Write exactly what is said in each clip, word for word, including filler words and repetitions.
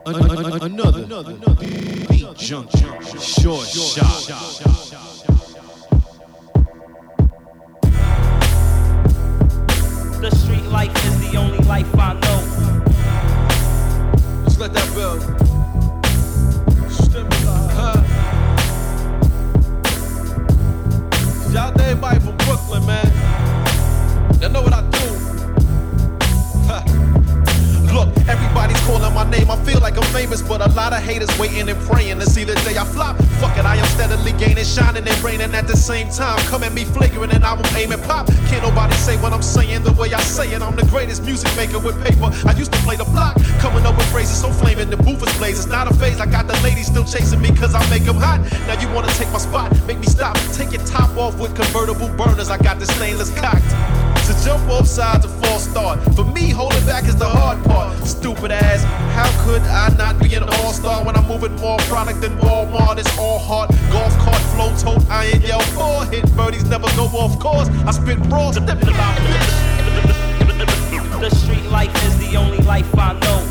Another, another, beat junction, short shot. The street life is the only life I know. Just let that build. Huh? Shout out to everybody from Brooklyn, man. Y'all know what I do. Huh. Look, everybody's calling my name. I feel like I'm famous, but a lot of haters waiting and praying to see the day I flop. Fuck it, I am steadily gaining, shining and raining at the same time. Come at me flagrant and I will aim and pop. Can't nobody say what I'm saying the way I say it. I'm the greatest music maker with paper. I used to play the block, coming up with phrases so flaming. The booth is blazing. It's not a phase. I got the ladies still chasing me cause I make them hot. Now you wanna take my spot, make me stop. Take your top off with convertible burners. I got the stainless cocked. To jump off sides, a false start. For me, holding back is the hard part. Stupid ass, how could I not be an all-star when I'm moving more product than Walmart? It's all hard. Golf cart, flow, tote, iron, yell, four hit birdies never go off course. I spit raw, stepping about this. The street life is the only life I know.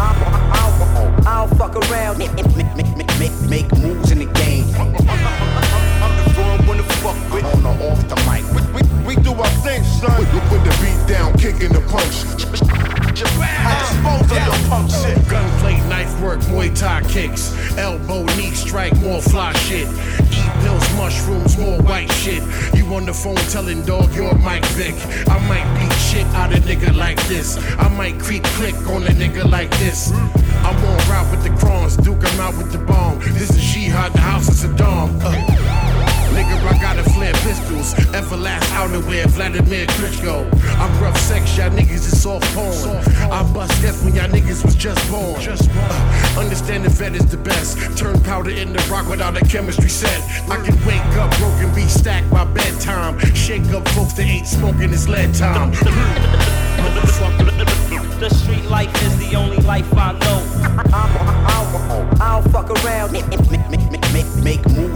I don't fuck around. Make, make, make, make, make, make moves in the game. I'm the wrong one to fuck with. On or off the mic. We, we, we do our thing, son. We put the beat down, kicking the punch. I dispose of your punk shit. Gunplay, knife work, Muay Thai kicks. Elbow, knee strike, more fly shit. Eat pills, mushrooms, more white shit. You on the phone telling dog you're Mike Vick. I might beat shit out a nigga like this. I might creep click on a nigga like this. I'm on route with the crons, duke him out with the bomb. This is Shihad, the house is a dome. Uh. Nigga, I gotta flare pistols. Everlast outerwear, Vladimir Klitschko. I'm rough sex, y'all niggas is soft porn. I bust F when y'all niggas was just born. Uh, understand the vet is the best. Turn powder in the rock without a chemistry set. I can wake up broken, be stacked by bedtime. Shake up folks that ain't smoking, it's lead time. The street life is the only life I know. I don't fuck around. Make, make, make, make, make moves.